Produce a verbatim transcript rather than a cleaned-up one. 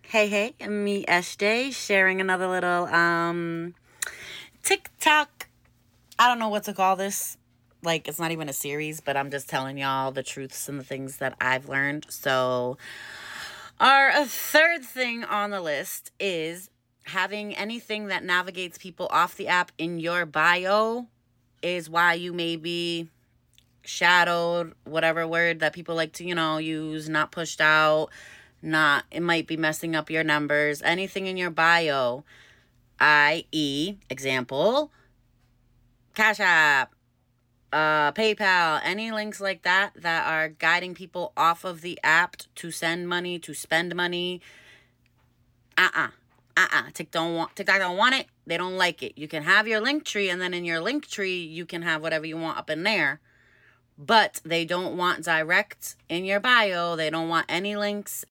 Hey, hey, me, S J, sharing another little um TikTok. I don't know what to call this. Like, it's not even a series, but I'm just telling y'all the truths and the things that I've learned. So, our third thing on the list is having anything that navigates people off the app in your bio is why you may be shadowed, whatever word that people like to, you know, use, not pushed out, not, it might be messing up your numbers, anything in your bio, i e, example, Cash App, uh, PayPal, any links like that that are guiding people off of the app to send money, to spend money. Uh-uh. Uh-uh. TikTok don't want TikTok don't want it. They don't like it. You can have your link tree, and then in your link tree, you can have whatever you want up in there. But they don't want direct in your bio. They don't want any links